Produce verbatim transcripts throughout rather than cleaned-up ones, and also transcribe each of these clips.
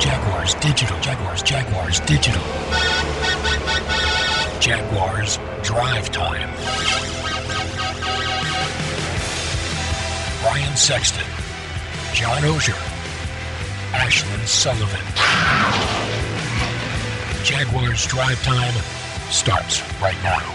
Jaguars Digital. Jaguars, Jaguars Digital. Jaguars Drive Time. Brian Sexton, John Oehser, Ashlyn Sullivan. Jaguars Drive Time starts right now.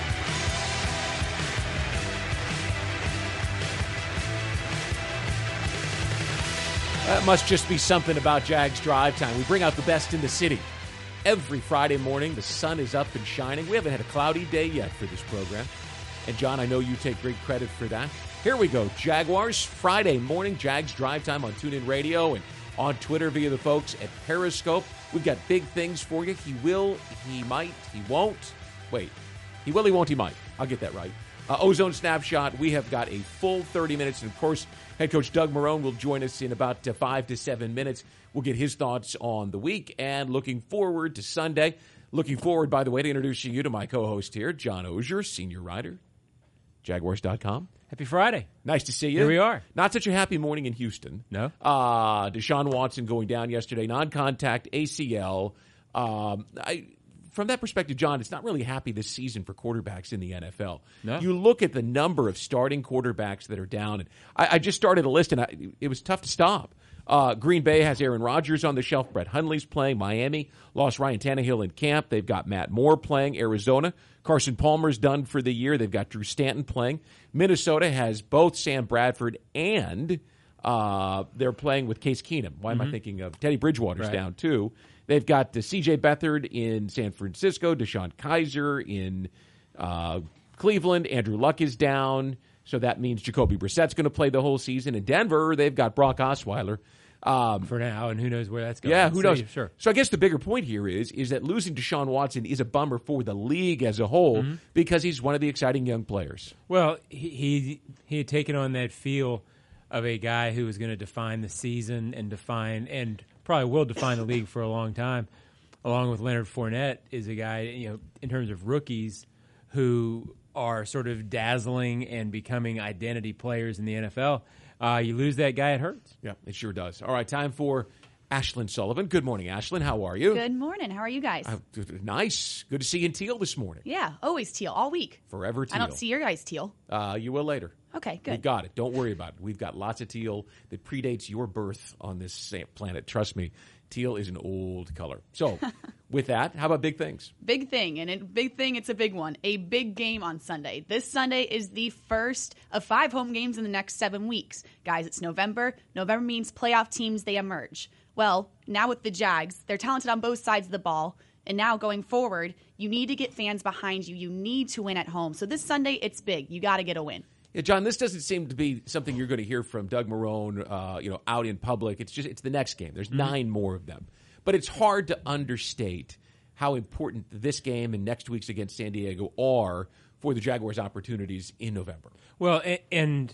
That must just be something about Jags Drive Time. We bring out the best in the city. Every Friday morning, the sun is up and shining. We haven't had a cloudy day yet for this program. And, John, I know you take great credit for that. Here we go. Jaguars, Friday morning, Jags Drive Time on TuneIn Radio and on Twitter via the folks at Periscope. We've got big things for you. He will, he might, he won't. Wait. He will, he won't, he might. I'll get that right. Uh, Ozone Snapshot, we have got a full thirty minutes. And, of course, head coach Doug Marrone will join us in about uh, five to seven minutes. We'll get his thoughts on the week and looking forward to Sunday. Looking forward, by the way, to introducing you to my co-host here, John Oehser, senior writer, Jaguars dot com. Happy Friday. Nice to see you. Here we are. Not such a happy morning in Houston. No. Uh, Deshaun Watson going down yesterday, non-contact A C L. Um, I... From that perspective, John, it's not really happy this season for quarterbacks in the N F L. No. You look at the number of starting quarterbacks that are down. And I, I just started a list, and I, it was tough to stop. Uh, Green Bay has Aaron Rodgers on the shelf. Brett Hundley's playing. Miami lost Ryan Tannehill in camp. They've got Matt Moore playing. Arizona, Carson Palmer's done for the year. They've got Drew Stanton playing. Minnesota has both Sam Bradford and uh, they're playing with Case Keenum. Why am mm-hmm. I thinking of Teddy Bridgewater's right. down, too. They've got uh, C J Beathard in San Francisco, Deshaun Kaiser in uh, Cleveland. Andrew Luck is down, so that means Jacoby Brissett's going to play the whole season. In Denver, they've got Brock Osweiler. Um, For now, and who knows where that's going. Yeah, who knows? So, sure. So I guess the bigger point here is is that losing Deshaun Watson is a bummer for the league as a whole mm-hmm. because he's one of the exciting young players. Well, he, he he had taken on that feel of a guy who was going to define the season and define and probably will define the league for a long time, along with Leonard Fournette, is a guy, you know, in terms of rookies who are sort of dazzling and becoming identity players in the N F L. Uh, you lose that guy, it hurts. Yeah, it sure does. All right, time for Ashlyn Sullivan. Good morning, Ashlyn. How are you? Good morning. How are you guys? Uh, nice. Good to see you in teal this morning. Yeah, always teal, all week. Forever teal. I don't see your guys teal. Uh, you will later. Okay, good. We got it. Don't worry about it. We've got lots of teal that predates your birth on this planet. Trust me, teal is an old color. So, with that, how about big things? Big thing, and a big thing, it's a big one. A big game on Sunday. This Sunday is the first of five home games in the next seven weeks. Guys, it's November. November means playoff teams, they emerge. Well, now with the Jags, they're talented on both sides of the ball. And now going forward, you need to get fans behind you. You need to win at home. So this Sunday, it's big. You got to get a win. Yeah, John, this doesn't seem to be something you're going to hear from Doug Marrone, uh, you know, out in public. It's just it's the next game. There's mm-hmm. nine more of them, but it's hard to understate how important this game and next week's against San Diego are for the Jaguars' opportunities in November. Well, and, and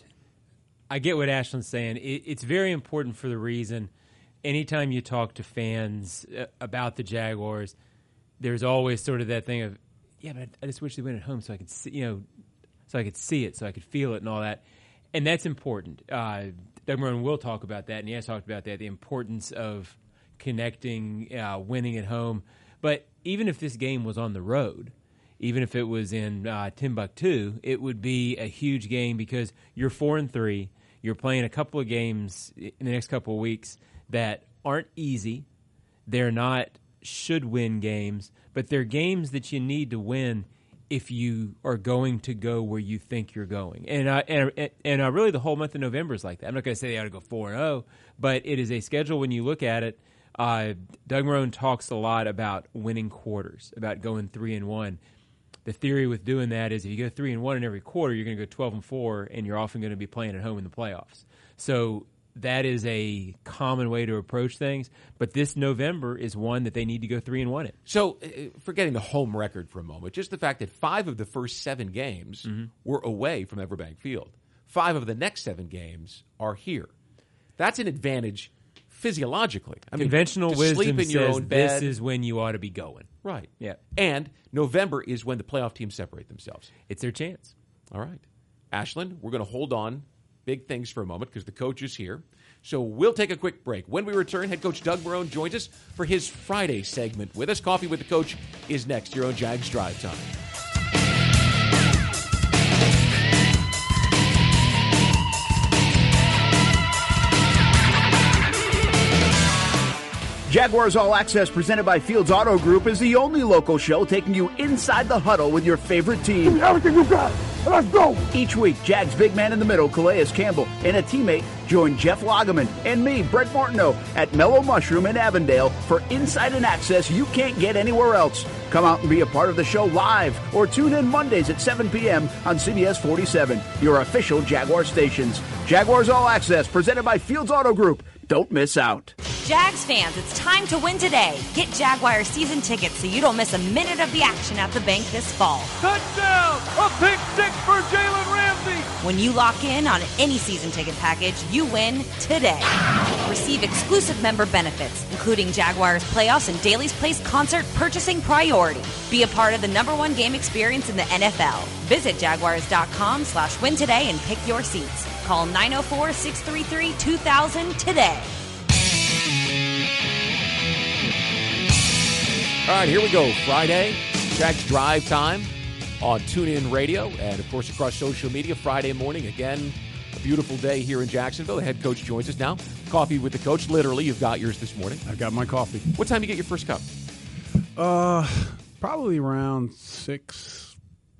I get what Ashlyn's saying. It, it's very important for the reason. Anytime you talk to fans about the Jaguars, there's always sort of that thing of, yeah, but I just wish they went at home so I could see, you know. So I could see it, so I could feel it and all that. And that's important. Uh, Doug Marrone will talk about that, and he has talked about that, the importance of connecting, uh, winning at home. But even if this game was on the road, even if it was in uh, Timbuktu, it would be a huge game because you're four and three. You're playing a couple of games in the next couple of weeks that aren't easy. They're not should-win games, but they're games that you need to win if you are going to go where you think you're going. And uh, and, and uh, really the whole month of November is like that. I'm not going to say they ought to go four and oh, but it is a schedule when you look at it. Uh, Doug Marrone talks a lot about winning quarters, about going three and one. The theory with doing that is if you go three and one in every quarter, you're going to go twelve and four, and you're often going to be playing at home in the playoffs. So that is a common way to approach things. But this November is one that they need to go three and one in. So, uh, forgetting the home record for a moment, just the fact that five of the first seven games mm-hmm. were away from Everbank Field. Five of the next seven games are here. That's an advantage physiologically. I Conventional mean, to wisdom sleep in your says own bed, this is when you ought to be going. Right. Yeah. And November is when the playoff teams separate themselves. It's their chance. All right. Ashlyn, we're going to hold on big things for a moment because the coach is here. So we'll take a quick break. When we return, head coach Doug Marrone joins us for his Friday segment with us. Coffee with the Coach is next here on Jags Drive Time. Jaguars All Access, presented by Fields Auto Group, is the only local show taking you inside the huddle with your favorite team. Everything you got. Let's go. Each week, Jags big man in the middle, Calais Campbell, and a teammate join Jeff Lageman and me, Brett Martineau, at Mellow Mushroom in Avondale for insight and access you can't get anywhere else. Come out and be a part of the show live or tune in Mondays at seven p.m. on C B S forty-seven, your official Jaguar stations. Jaguars All Access, presented by Fields Auto Group. Don't miss out. Jags fans, it's time to win today. Get Jaguar season tickets so you don't miss a minute of the action at the bank this fall. Touchdown! A pick six for Jalen Ramsey! When you lock in on any season ticket package, you win today. Receive exclusive member benefits, including Jaguars playoffs and Daily's Place concert purchasing priority. Be a part of the number one game experience in the N F L. Visit jaguars.com slash win today and pick your seats. Call nine oh four, six three three, two thousand today. All right, here we go. Friday, Jags Drive Time on TuneIn Radio and, of course, across social media. Friday morning, again, a beautiful day here in Jacksonville. The head coach joins us now. Coffee with the Coach. Literally, you've got yours this morning. I've got my coffee. What time do you get your first cup? Uh, probably around six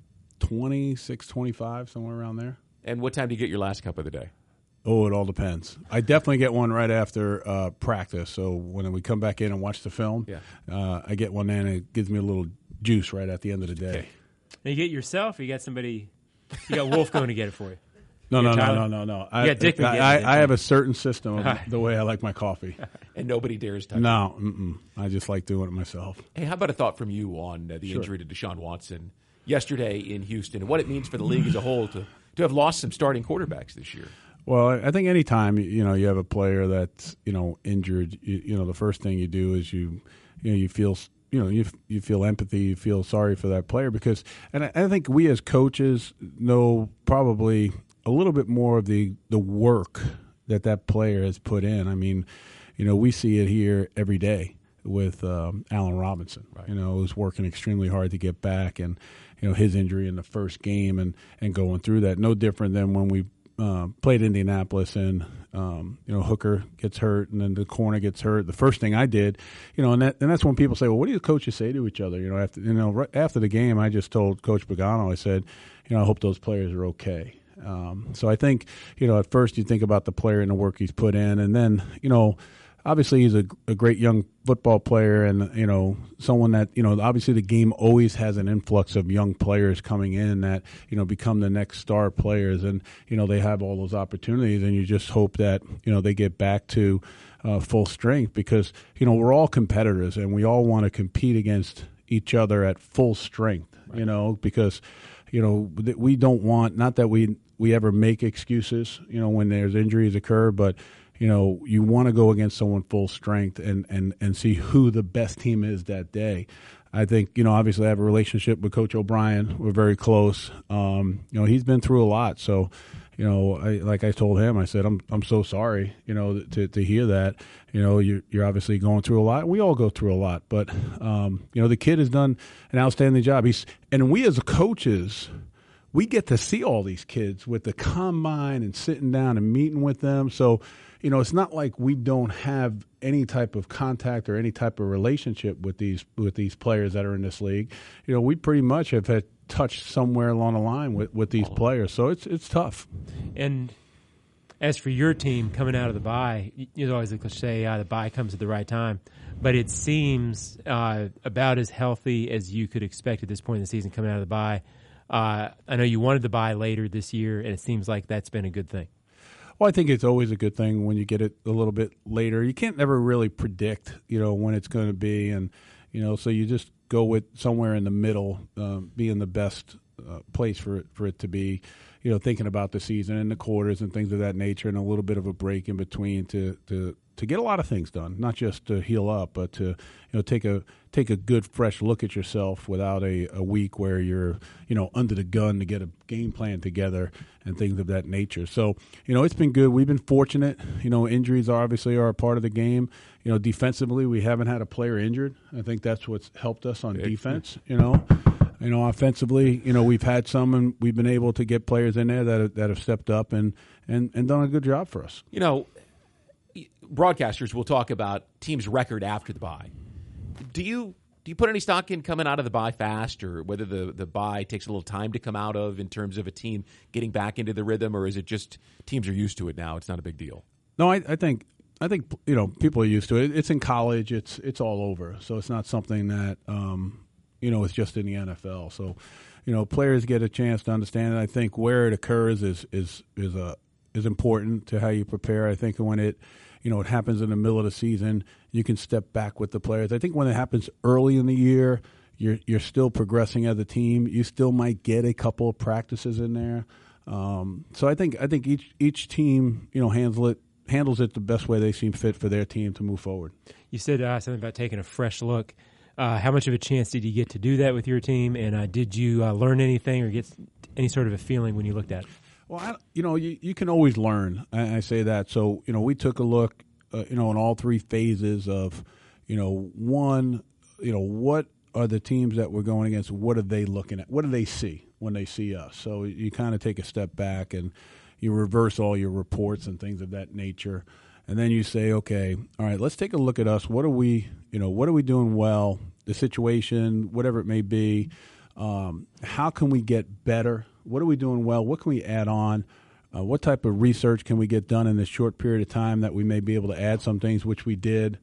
twenty, six twenty-five, somewhere around there. And what time do you get your last cup of the day? Oh, it all depends. I definitely get one right after uh, practice. So when we come back in and watch the film, yeah. uh, I get one then, and it gives me a little juice right at the end of the day. Okay. And you get yourself, or you got somebody, you got Wolf going to get it for you? No, you no, no, no, no, no, no. I, Dick I, I, I have a certain system of right. the way I like my coffee. And nobody dares touch no, it. No, I just like doing it myself. Hey, how about a thought from you on uh, the sure. injury to Deshaun Watson yesterday in Houston and what it means for the league as a whole to, to have lost some starting quarterbacks this year? Well, I think any time you know you have a player that's you know injured, you, you know the first thing you do is you you know you feel you know you you feel empathy, you feel sorry for that player because, and I, I think we as coaches know probably a little bit more of the the work that that player has put in. I mean, you know we see it here every day with um, Allen Robinson, right. you know, who's working extremely hard to get back, and you know his injury in the first game and and going through that, no different than when we. Uh, played Indianapolis and um, you know Hooker gets hurt and then the corner gets hurt. The first thing I did, you know, and that and that's when people say, well, what do the coaches say to each other? You know, after you know right after the game, I just told Coach Pagano, I said, you know, I hope those players are okay. Um, so I think you know at first you think about the player and the work he's put in, and then you know. Obviously, he's a, a great young football player and, you know, someone that, you know, obviously the game always has an influx of young players coming in that, you know, become the next star players. And, you know, they have all those opportunities and you just hope that, you know, they get back to uh, full strength because, you know, we're all competitors and we all want to compete against each other at full strength, right. you know, because, you know, we don't want, not that we, we ever make excuses, you know, when there's injuries occur, but, you know, you want to go against someone full strength and, and, and see who the best team is that day. I think, you know, obviously I have a relationship with Coach O'Brien. We're very close. Um, you know, he's been through a lot. So, you know, I, like I told him, I said, I'm I'm so sorry, you know, to, to hear that. You know, you're, you're obviously going through a lot. We all go through a lot. But, um, you know, the kid has done an outstanding job. He's And we as coaches – we get to see all these kids with the combine and sitting down and meeting with them. So, you know, it's not like we don't have any type of contact or any type of relationship with these with these players that are in this league. You know, we pretty much have had touched somewhere along the line with, with these players. So it's it's tough. And as for your team coming out of the bye, you always like to say uh, the bye comes at the right time. But it seems uh, about as healthy as you could expect at this point in the season coming out of the bye. Uh, I know you wanted to buy later this year, and it seems like that's been a good thing. Well, I think it's always a good thing when you get it a little bit later. You can't never really predict, you know, when it's going to be, and you know, so you just go with somewhere in the middle, um, being the best uh, place for it for it to be. You know, thinking about the season and the quarters and things of that nature, and a little bit of a break in between to to to get a lot of things done, not just to heal up, but to you know take a take a good fresh look at yourself without a, a week where you're you know under the gun to get a game plan together and things of that nature. So you know it's been good. We've been fortunate. You know injuries obviously are a part of the game. You know defensively we haven't had a player injured. I think that's what's helped us on defense. You know. You know, offensively, you know, we've had some, and we've been able to get players in there that have, that have stepped up and, and, and done a good job for us. You know, broadcasters will talk about teams' record after the bye. Do you do you put any stock in coming out of the bye fast, or whether the, the bye takes a little time to come out of in terms of a team getting back into the rhythm, or is it just teams are used to it now? It's not a big deal. No, I, I think I think you know people are used to it. It's in college. It's it's all over. So it's not something that. Um, You know, it's just in the N F L. So, you know, players get a chance to understand it. I think where it occurs is is is a is important to how you prepare. I think when it, you know, it happens in the middle of the season, you can step back with the players. I think when it happens early in the year, you're you're still progressing as a team. You still might get a couple of practices in there. Um, so I think I think each each team, you know, handle it handles it the best way they seem fit for their team to move forward. You said uh, something about taking a fresh look. Uh, how much of a chance did you get to do that with your team, and uh, did you uh, learn anything or get any sort of a feeling when you looked at it? Well, I, you know, you, you can always learn. I, I say that. So, you know, we took a look, uh, you know, in all three phases of, you know, one, you know, what are the teams that we're going against? What are they looking at? What do they see when they see us? So you kind of take a step back and you reverse all your reports and things of that nature. And then you say, okay, all right, let's take a look at us. What are we, you know, what are we doing well? The situation, whatever it may be. Um, how can we get better? What are we doing well? What can we add on? Uh, what type of research can we get done in this short period of time that we may be able to add some things, which we did.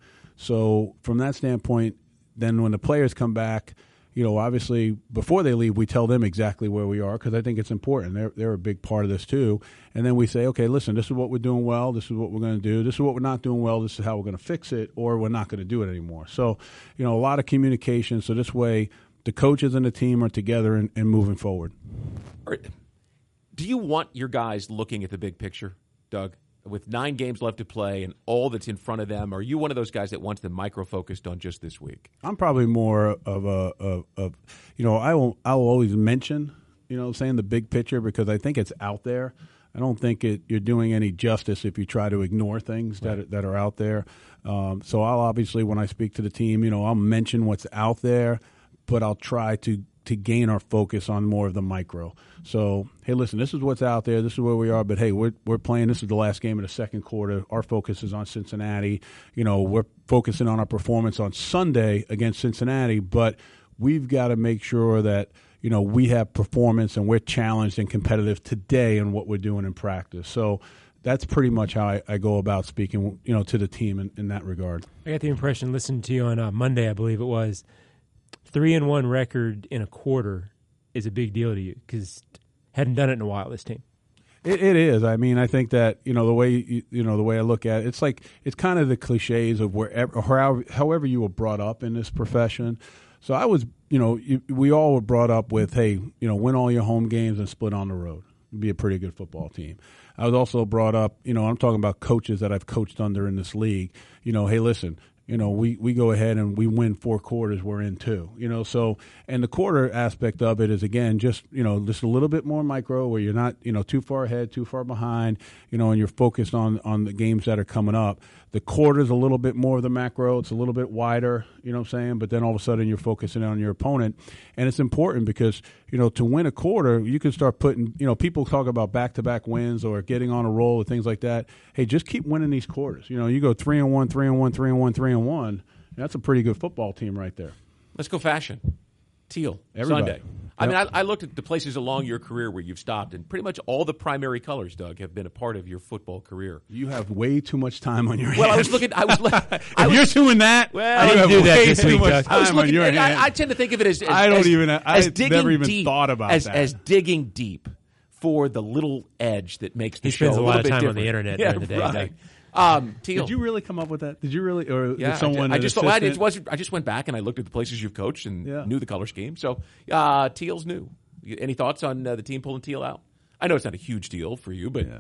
So from that standpoint, then when the players come back, you know, obviously before they leave, we tell them exactly where we are because I think it's important. They're they're a big part of this too. And then we say, okay, listen, this is what we're doing well. This is what we're going to do. This is what we're not doing well. This is how we're going to fix it, or we're not going to do it anymore. So, you know, a lot of communication. So this way, the coaches and the team are together and, and moving forward. All right. Do you want your guys looking at the big picture, Doug? With nine games left to play and all that's in front of them, are you one of those guys that wants them micro-focused on just this week? I'm probably more of a, of, of you know, I will I will always mention, you know, saying the big picture because I think it's out there. I don't think it, you're doing any justice if you try to ignore things right. that that are out there. Um, so I'll obviously, when I speak to the team, you know, I'll mention what's out there, but I'll try to to gain our focus on more of the micro. So, hey, listen, this is what's out there. This is where we are. But, hey, we're we're playing. This is the last game of the second quarter. Our focus is on Cincinnati. You know, we're focusing on our performance on Sunday against Cincinnati. But we've got to make sure that, you know, we have performance and we're challenged and competitive today in what we're doing in practice. So that's pretty much how I, I go about speaking, you know, to the team in, in that regard. I got the impression, listening to you on uh, Monday, I believe it was, three and one record in a quarter is a big deal to you because hadn't done it in a while, this team. It, it is. I mean, I think that, you know, the way you, you know the way I look at it, it's like it's kind of the cliches of wherever, or however, however you were brought up in this profession. So I was, you know, you, we all were brought up with, hey, you know, win all your home games and split on the road. Be a pretty good football team. I was also brought up, you know, I'm talking about coaches that I've coached under in this league. You know, hey, listen. You know, we, we go ahead and we win four quarters, we're in two. You know, so and the quarter aspect of it is, again, just, you know, just a little bit more micro where you're not, you know, too far ahead, too far behind, you know, and you're focused on, on the games that are coming up. The quarter's a little bit more of the macro. It's a little bit wider, you know what I'm saying? But then all of a sudden you're focusing on your opponent. And it's important because, you know, to win a quarter, you can start putting, you know, people talk about back-to-back wins or getting on a roll or things like that. Hey, just keep winning these quarters. You know, you go three and one, three and one, three and one, three and one. That's a pretty good football team right there. Let's go fashion. Teal, Everybody. Sunday. I mean, I, I looked at the places along your career where you've stopped, and pretty much all the primary colors, Doug, have been a part of your football career. You have way too much time on your hands. Well, I was looking. I was. I if was, you're doing that, well, you I have do that way this too week, much Doug. time I was looking, on your and hands. I, I tend to think of it as, as I don't as, even. as I digging never even deep, thought about as, that. As digging deep for the little edge that makes the He show spends a lot little of bit time different. on the internet yeah, during the day, Right. Um, Teal. Did you really come up with that? Did you really, or Yeah, did someone? I just, I just, an thought, I, assistant? just wasn't, I just went back and I looked at the places you've coached and Yeah. knew the color scheme. So uh, Teal's new. Any thoughts on uh, the team pulling Teal out? I know it's not a huge deal for you, but Yeah.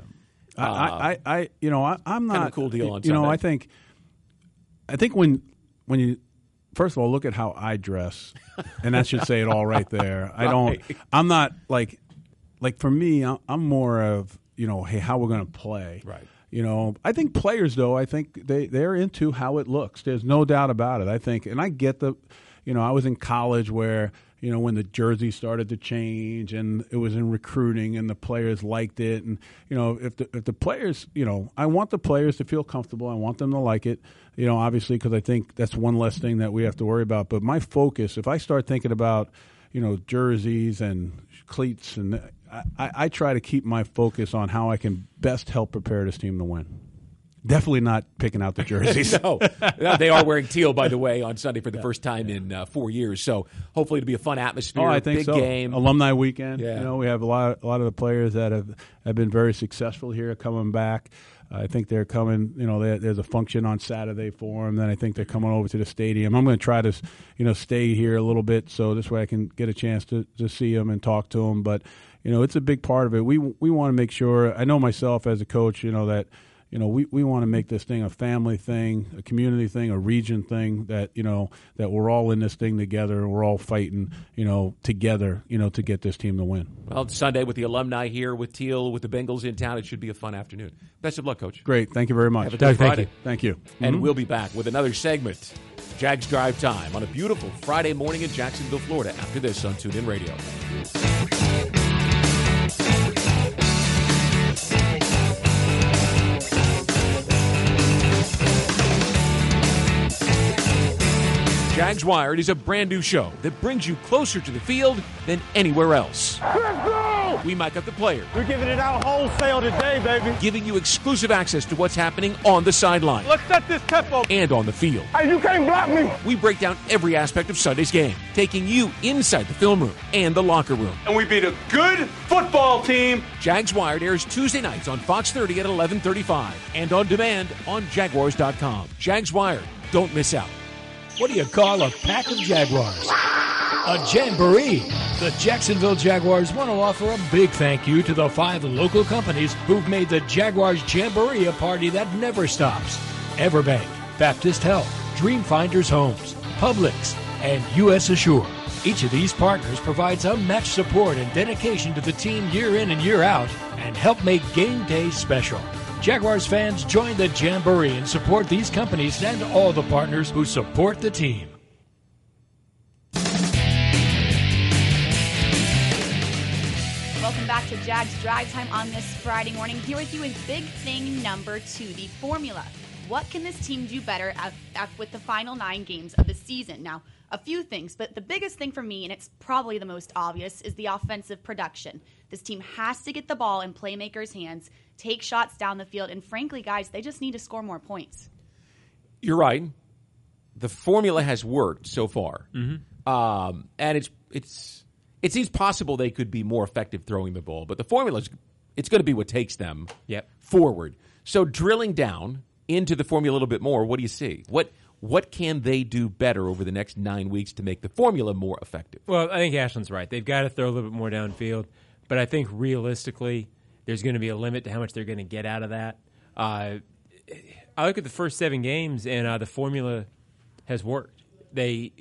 I, uh, I, I, you know, I, I'm not kind of a cool deal on you know. Sunday. I think, I think when when you first of all look at how I dress, and that should say it all right there. I don't. Right. I'm not like like for me. I'm more of you know, hey, how we're going to play. Right. You know, I think players though. I think they they're into how it looks. There's no doubt about it. I think, and I get the, you know, I was in college where. You know, when the jersey started to change and it was in recruiting and the players liked it. And, you know, if the, if the players, you know, I want the players to feel comfortable. I want them to like it, you know, obviously, because I think that's one less thing that we have to worry about. But my focus, if I start thinking about, you know, jerseys and cleats, and I, I, I try to keep my focus on how I can best help prepare this team to win. Definitely not picking out the jerseys. no. no, they are wearing teal, by the way, on Sunday for the yeah, first time yeah. in uh, four years. So hopefully it'll be a fun atmosphere. Oh, I think big so. game, alumni weekend. Yeah. You know, we have a lot, a lot of the players that have, have been very successful here coming back. I think they're coming. You know, there's a function on Saturday for them. Then I think they're coming over to the stadium. I'm going to try to, you know, stay here a little bit so this way I can get a chance to, to see them and talk to them. But you know, it's a big part of it. We we want to make sure. I know myself as a coach. You know that. You know, we, we want to make this thing a family thing, a community thing, a region thing, that, you know, that we're all in this thing together. We're all fighting, you know, together, you know, to get this team to win. Well, it's Sunday with the alumni here, with Teal, with the Bengals in town. It should be a fun afternoon. Best of luck, Coach. Great. Thank you very much. Have a good Friday. Thank you. And mm-hmm. we'll be back with another segment, Jags Drive Time, on a beautiful Friday morning in Jacksonville, Florida, after this on TuneIn Radio. Jags Wired is a brand new show that brings you closer to the field than anywhere else. Let's go! We mic up the players. We're giving it out wholesale today, baby. Giving you exclusive access to what's happening on the sideline. Let's set this tempo. And on the field. Hey, you can't block me. We break down every aspect of Sunday's game, taking you inside the film room and the locker room. And we beat a good football team. Jags Wired airs Tuesday nights on Fox thirty at eleven thirty-five and on demand on Jaguars dot com. Jags Wired. Don't miss out. What do you call a pack of Jaguars? A jamboree. The Jacksonville Jaguars want to offer a big thank you to the five local companies who've made the Jaguars Jamboree a party that never stops. Everbank, Baptist Health, Dreamfinders Homes, Publix, and U S Assure. Each of these partners provides unmatched support and dedication to the team year in and year out and help make game day special. Jaguars fans, join the Jamboree and support these companies and all the partners who support the team. Welcome back to Jags Drive Time on this Friday morning. Here with you is big thing number two, the formula. What can this team do better at, at, with the final nine games of the season? Now, a few things, but the biggest thing for me, and it's probably the most obvious, is the offensive production. This team has to get the ball in playmakers' hands, take shots down the field, and frankly, guys, they just need to score more points. You're right. The formula has worked so far, Mm-hmm. um, and it's it's it seems possible they could be more effective throwing the ball. But the formula is it's going to be what takes them yep. forward. So drilling down into the formula a little bit more, what do you see? What what can they do better over the next nine weeks to make the formula more effective? Well, I think Ashland's right. They've got to throw a little bit more downfield, but I think realistically, there's going to be a limit to how much they're going to get out of that. Uh, I look at the first seven games, and uh, the formula has worked. They,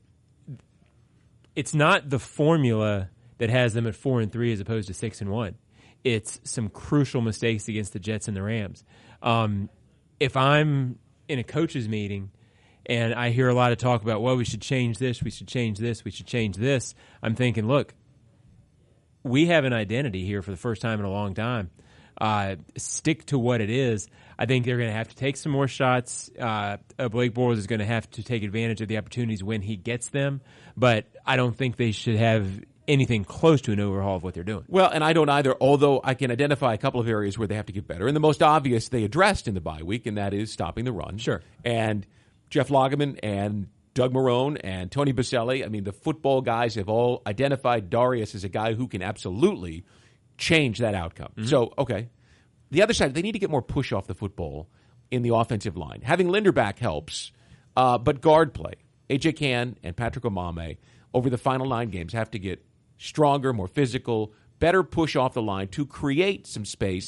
it's not the formula that has them at four and three as opposed to six and one. It's some crucial mistakes against the Jets and the Rams. Um, if I'm in a coach's meeting and I hear a lot of talk about, well, we should change this, we should change this, we should change this, I'm thinking, look, we have an identity here for the first time in a long time. Uh, stick to what it is. I think they're going to have to take some more shots. Uh, Blake Bortles is going to have to take advantage of the opportunities when he gets them, but I don't think they should have anything close to an overhaul of what they're doing. Well, and I don't either, although I can identify a couple of areas where they have to get better. And the most obvious they addressed in the bye week, and that is stopping the run. Sure. And Jeff Lageman and Doug Marrone and Tony Boselli, I mean, the football guys have all identified Darius as a guy who can absolutely change that outcome. Mm-hmm. So, okay. The other side, they need to get more push off the football in the offensive line. Having Linder back helps, uh, but guard play. A J Cann and Patrick Omameh over the final nine games have to get stronger, more physical, better push off the line to create some space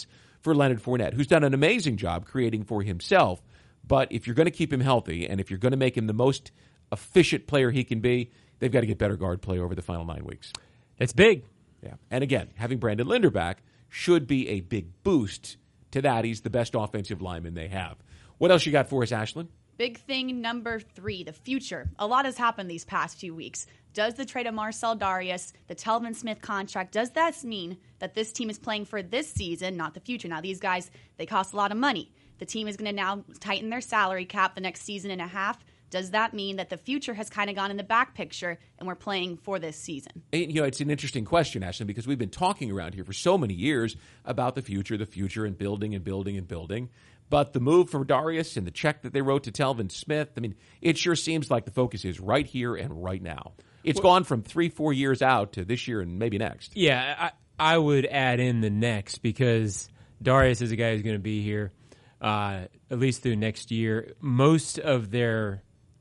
for Leonard Fournette, who's done an amazing job creating for himself. But if you're going to keep him healthy and if you're going to make him the most efficient player he can be, they've got to get better guard play over the final nine weeks. It's big. Yeah. And again, having Brandon Linder back should be a big boost to that. He's the best offensive lineman they have. What else you got for us, Ashlyn? Big thing number three, the future. A lot has happened these past few weeks. Does the trade of Marcel Darius, the Telvin Smith contract, does that mean that this team is playing for this season, not the future? Now, these guys, they cost a lot of money. The team is going to now tighten their salary cap the next season and a half. Does that mean that the future has kind of gone in the back picture and we're playing for this season? You know, it's an interesting question, Ashlyn, because we've been talking around here for so many years about the future, the future, and building and building and building. But the move from Darius and the check that they wrote to Telvin Smith, I mean, it sure seems like the focus is right here and right now. It's well, gone from three, four years out to this year and maybe next. Yeah, I, I would add in the next because Darius is a guy who's going to be here uh, at least through next year. Most of their,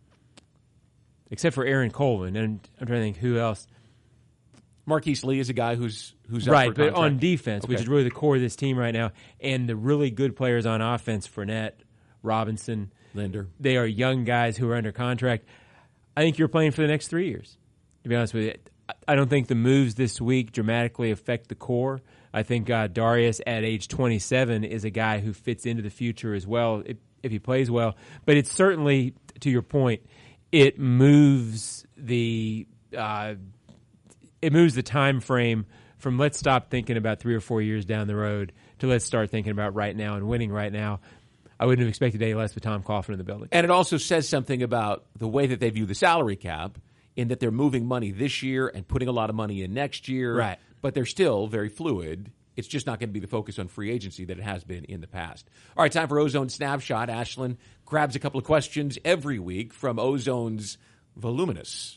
except for Aaron Colvin, and I'm trying to think who else. Marquise Lee is a guy who's who's up right, for but contract. on defense, Okay. which is really the core of this team right now, and the really good players on offense, Fournette, Robinson, Linder, they are young guys who are under contract. I think you're playing for the next three years. To be honest with you, I don't think the moves this week dramatically affect the core. I think uh, Darius at age twenty-seven is a guy who fits into the future as well if, if he plays well. But it's certainly, to your point, it moves the. Uh, It moves the time frame from let's stop thinking about three or four years down the road to let's start thinking about right now and winning right now. I wouldn't have expected any less with Tom Coughlin in the building. And it also says something about the way that they view the salary cap in that they're moving money this year and putting a lot of money in next year. Right. But they're still very fluid. It's just not going to be the focus on free agency that it has been in the past. All right, time for Ozone Snapshot. Ashlyn grabs a couple of questions every week from Ozone's voluminous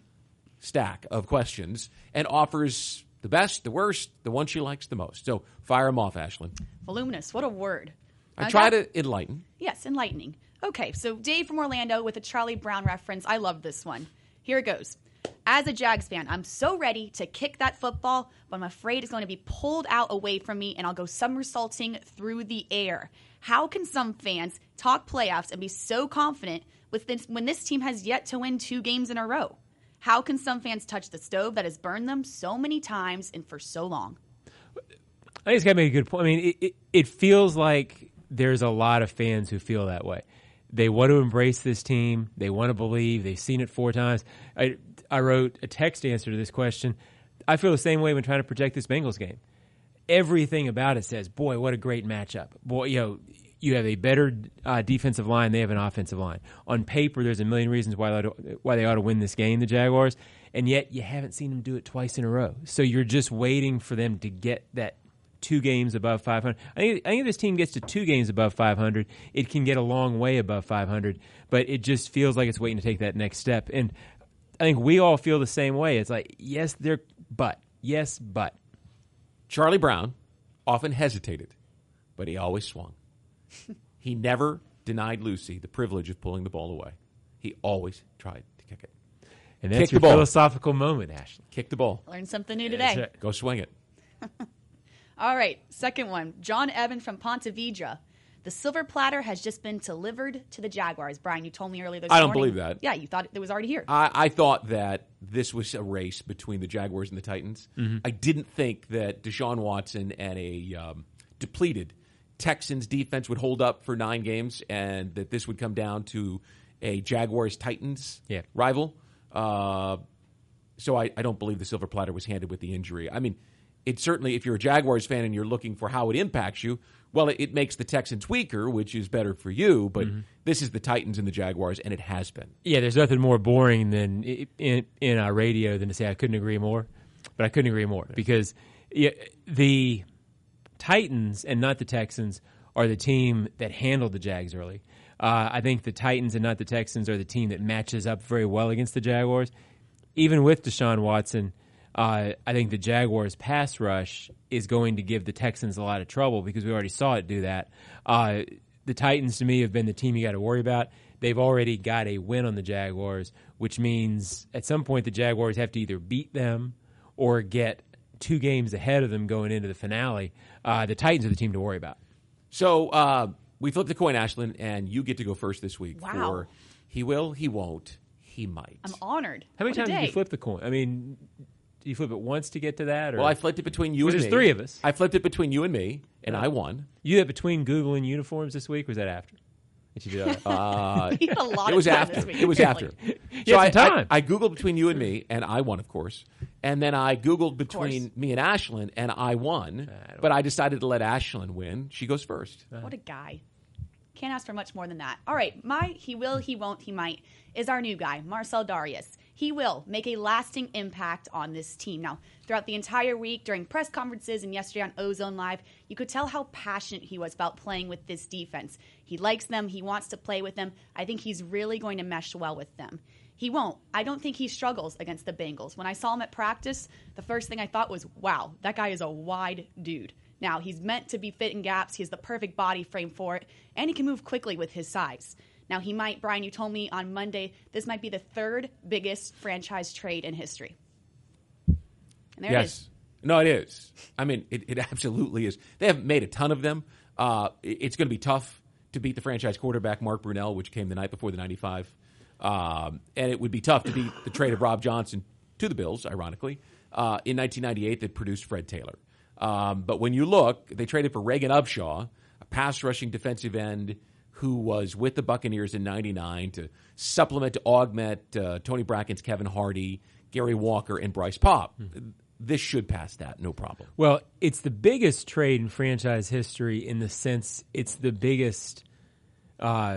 stack of questions and offers the best, the worst, the one she likes the most. So fire them off, Ashlyn. Voluminous, what a word. I I try got- to enlighten. Yes, enlightening. Okay, so Dave from Orlando with a Charlie Brown reference. I love this one. Here it goes. As a Jags fan, I'm so ready to kick that football, but I'm afraid it's going to be pulled out away from me and I'll go somersaulting through the air. How can some fans talk playoffs and be so confident with this, when this team has yet to win two games in a row? How can some fans touch the stove that has burned them so many times and for so long? I think it's got to make a good point. I mean, it, it, it feels like there's a lot of fans who feel that way. They want to embrace this team. They want to believe. They've seen it four times. I, I wrote a text answer to this question. I feel the same way when trying to project this Bengals game. Everything about it says, boy, what a great matchup. Boy, you know, you have a better uh, defensive line. They have an offensive line. On paper, there's a million reasons why they, ought to, why they ought to win this game, the Jaguars, and yet you haven't seen them do it twice in a row. So you're just waiting for them to get that two games above five hundred. I think, I think if this team gets to two games above five hundred, it can get a long way above five hundred, but it just feels like it's waiting to take that next step. And I think we all feel the same way. It's like, yes, they're, but, yes, but. Charlie Brown often hesitated, but he always swung. He never denied Lucy the privilege of pulling the ball away. He always tried to kick it. And that's Kick your the ball. philosophical moment, Ashley. Kick the ball. Learned something new today. right. Go swing it. All right, second one. John Evan from Ponte Vedra. The silver platter has just been delivered to the Jaguars. Brian, you told me earlier this I don't morning. believe that. Yeah, you thought it was already here. I, I thought that this was a race between the Jaguars and the Titans. Mm-hmm. I didn't think that Deshaun Watson and a um, depleted Texans defense would hold up for nine games and that this would come down to a Jaguars-Titans Yeah. rival. Uh, so I, I don't believe the silver platter was handed with the injury. I mean, it certainly, if you're a Jaguars fan and you're looking for how it impacts you, well, it, it makes the Texans weaker, which is better for you, but Mm-hmm. this is the Titans and the Jaguars, and it has been. Yeah, there's nothing more boring than in in, in our radio than to say I couldn't agree more, but I couldn't agree more because yeah, the Titans and not the Texans are the team that handled the Jags early. Uh, I think the Titans and not the Texans are the team that matches up very well against the Jaguars. Even with Deshaun Watson, uh, I think the Jaguars' pass rush is going to give the Texans a lot of trouble because we already saw it do that. Uh, the Titans, to me, have been the team you got to worry about. They've already got a win on the Jaguars, which means at some point the Jaguars have to either beat them or get two games ahead of them going into the finale. Uh, the Titans are the team to worry about. So uh, we flipped the coin, Ashlyn, and you get to go first this week. Wow. For he will, he won't, he might. I'm honored. How many What a times did day. you flip the coin? I mean, did you flip it once to get to that? Or? Well, I flipped it between you Well, and there's me. three of us. I flipped it between you and me, and I won. You did between Google and uniforms this week, or was that after? Did you do that? Uh, You had a lot it of was time after. this week, It was apparently. after. You I, had some time. I, I Googled between you and me, and I won, of course. And then I Googled between course. me and Ashlyn, and I won. I but I decided to let Ashlyn win. She goes first. What a guy. Can't ask for much more than that. All right, my he will, he won't, he might is our new guy, Marcel Darius. He will make a lasting impact on this team. Now, throughout the entire week, during press conferences and yesterday on Ozone Live, you could tell how passionate he was about playing with this defense. He likes them. He wants to play with them. I think he's really going to mesh well with them. He won't. I don't think he struggles against the Bengals. When I saw him at practice, the first thing I thought was, wow, that guy is a wide dude. Now, he's meant to be fit in gaps. He has the perfect body frame for it, and he can move quickly with his size. Now, he might, Brian, you told me on Monday, this might be the third biggest franchise trade in history. And there yes. it is. No, it is. I mean, it, it absolutely is. They haven't made a ton of them. Uh, it, it's going to be tough to beat the franchise quarterback, Mark Brunell, which came the night before the ninety-five. Um, and it would be tough to beat the trade of Rob Johnson to the Bills, ironically, uh, in nineteen ninety-eight that produced Fred Taylor. Um, but when you look, they traded for Reagan Upshaw, a pass-rushing defensive end who was with the Buccaneers in ninety-nine to supplement, to augment uh, Tony Bracken's Kevin Hardy, Gary Walker, and Bryce Popp. Mm-hmm. This should pass that, no problem. Well, it's the biggest trade in franchise history in the sense it's the biggest uh,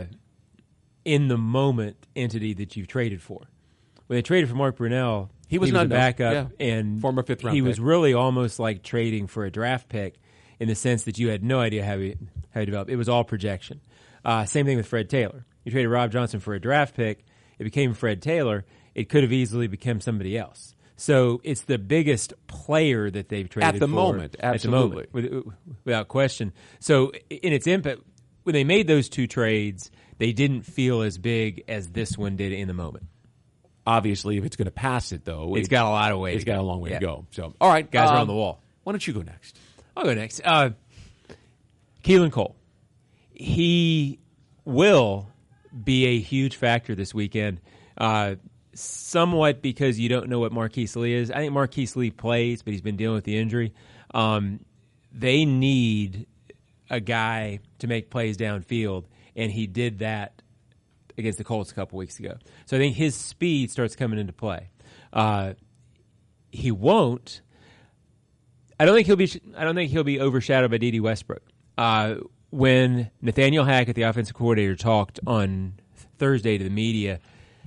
in-the-moment entity that you've traded for. When they traded for Mark Brunell, he was, he was an a backup, yeah. and former fifth-round he pick. was really almost like trading for a draft pick in the sense that you had no idea how he, how he developed. It was all projection. Uh, same thing with Fred Taylor. You traded Rob Johnson for a draft pick. It became Fred Taylor. It could have easily become somebody else. So it's the biggest player that they've traded at the for moment, absolutely, at the moment, without question. So in its impact, when they made those two trades, they didn't feel as big as this one did in the moment. Obviously, if it's going to pass it, though, it's it, got a lot of way. It's to got go. a long way yeah. to go. So, all right, guys um, are on the wall. Why don't you go next? I'll go next. Uh, Keelan Cole. He will be a huge factor this weekend. Uh, somewhat because you don't know what Marquise Lee is. I think Marquise Lee plays, but he's been dealing with the injury. Um, they need a guy to make plays downfield, and he did that against the Colts a couple weeks ago. So I think his speed starts coming into play. Uh, he won't. I don't think he'll be. I don't think he'll be overshadowed by Dede Westbrook. Uh, when Nathaniel Hackett, the offensive coordinator, talked on Thursday to the media,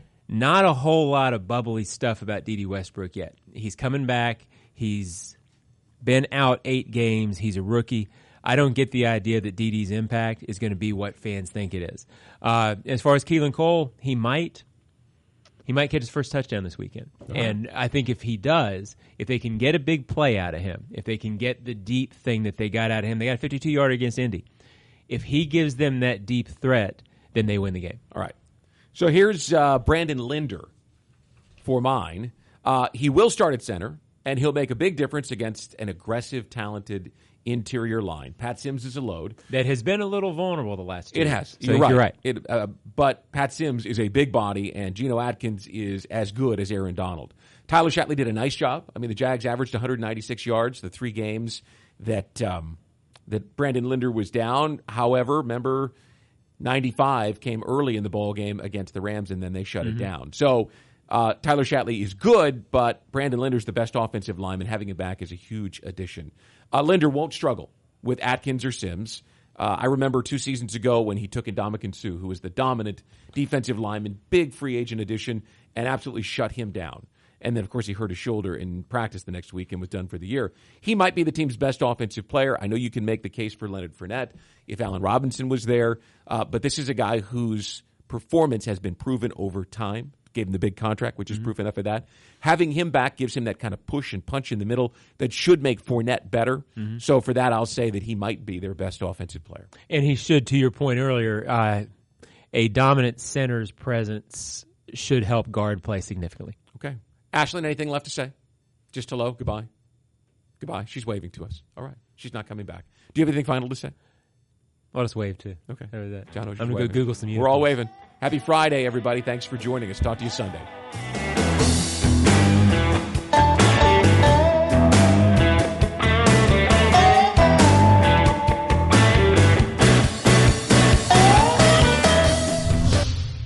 not a whole lot of bubbly stuff about Dede Westbrook yet. He's coming back. He's been out eight games. He's a rookie. I don't get the idea that Dede's impact is going to be what fans think it is. Uh, as far as Keelan Cole, he might. He might catch his first touchdown this weekend. Uh-huh. And I think if he does, if they can get a big play out of him, if they can get the deep thing that they got out of him, they got a fifty-two-yarder against Indy. If he gives them that deep threat, then they win the game. All right. So here's uh, Brandon Linder for mine. Uh, he will start at center, and he'll make a big difference against an aggressive, talented interior line. Pat Sims is a load. That has been a little vulnerable the last two It years. has. So You're right. You're right. It, uh, but Pat Sims is a big body, and Geno Atkins is as good as Aaron Donald. Tyler Shatley did a nice job. I mean, the Jags averaged one hundred ninety-six yards the three games that um, that Brandon Linder was down. However, remember, ninety-five came early in the ball game against the Rams, and then they shut mm-hmm. it down. So uh, Tyler Shatley is good, but Brandon Linder's the best offensive lineman. Having him back is a huge addition. Uh, Linder won't struggle with Atkins or Sims. Uh, I remember two seasons ago when he took Ndamukong Suh, who was the dominant defensive lineman, big free agent addition, and absolutely shut him down. And then, of course, he hurt his shoulder in practice the next week and was done for the year. He might be the team's best offensive player. I know you can make the case for Leonard Fournette if Allen Robinson was there, uh, but this is a guy whose performance has been proven over time. Gave him the big contract, which is mm-hmm. proof enough of that. Having him back gives him that kind of push and punch in the middle that should make Fournette better. Mm-hmm. So for that, I'll say that he might be their best offensive player. And he should, to your point earlier, uh, a dominant center's presence should help guard play significantly. Okay. Ashlyn, anything left to say? Just hello, goodbye. Goodbye. She's waving to us. All right. She's not coming back. Do you have anything final to say? I'll just wave too. Okay. That. John, I'm going to go Google some We're all uniforms. waving. Happy Friday, everybody. Thanks for joining us. Talk to you Sunday.